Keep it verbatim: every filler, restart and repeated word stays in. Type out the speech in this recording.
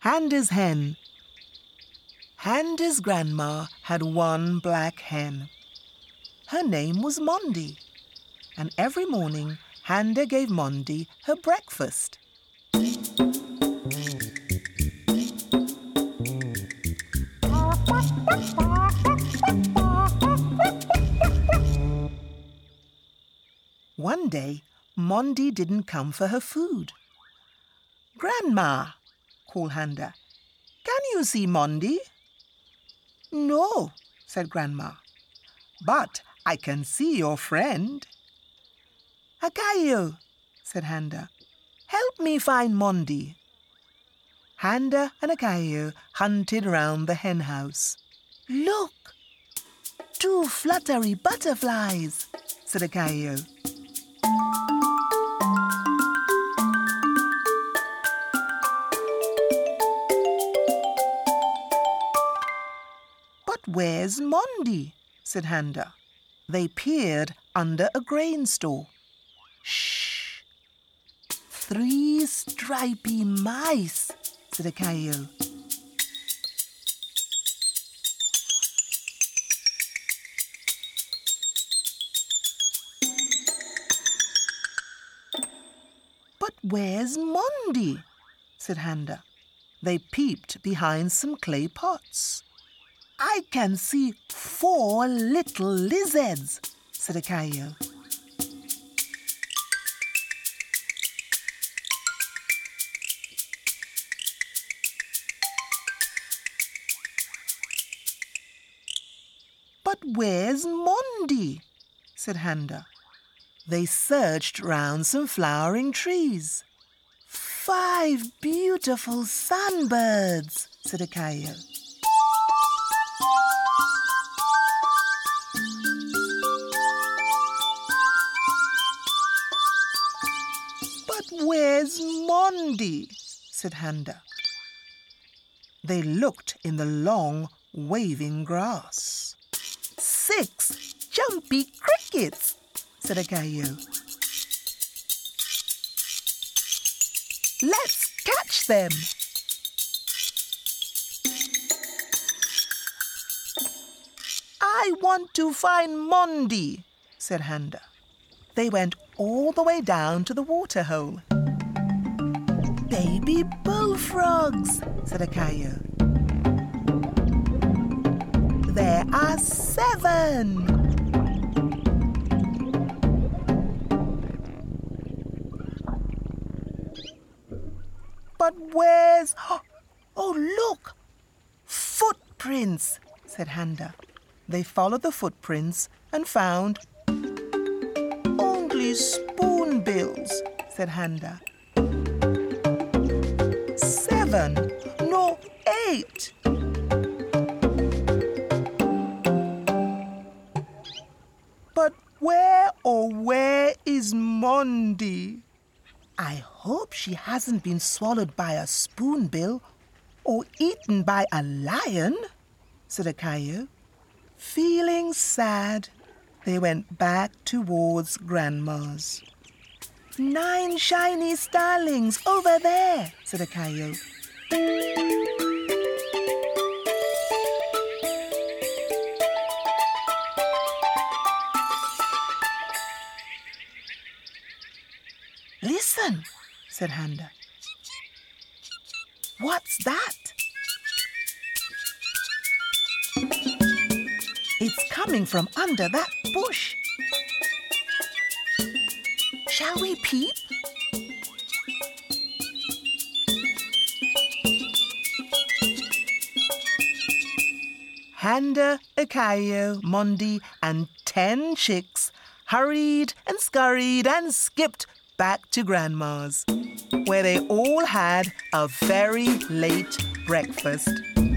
Handa's Hen. Handa's grandma had one black hen. Her name was Mondi, and every morning Handa gave Mondi her breakfast. One day, Mondi didn't come for her food. "Grandma," called Handa, "can you see Mondi?" "No," said Grandma, "but I can see your friend." "Akayo," said Handa, "help me find Mondi." Handa and Akayo hunted round the hen house. "Look, two fluttery butterflies," said Akayo. "But where's Mondi?" said Handa. They peered under a grain store. "Shh! Three stripy mice," said Akayo. "But where's Mondi?" said Handa. They peeped behind some clay pots. "I can see four little lizards," said Akayo. "But where's Mondi?" said Handa. They searched round some flowering trees. "Five beautiful sunbirds," said Akayo. "But where's Mondi?" said Handa. They looked in the long, waving grass. "Six jumpy crickets," said Akayo. "Let's catch them." "I want to find Mondi," said Handa. They went all the way down to the waterhole. "Baby bullfrogs," said Akayo. "There are seven." "But where's... Oh, look! Footprints," said Handa. They followed the footprints and found... "Only spoonbills," said Handa. "Seven, no, eight." "But where, oh, where is Mondi? I hope she hasn't been swallowed by a spoonbill or eaten by a lion," said Akayo. Feeling sad, they went back towards Grandma's. "Nine shiny starlings over there," said Akayo. "Listen," said Handa. "What's that?" "It's coming from under that bush." "Shall we peep?" Handa, Akayo, Mondi, and ten chicks hurried and scurried and skipped back to Grandma's, where they all had a very late breakfast.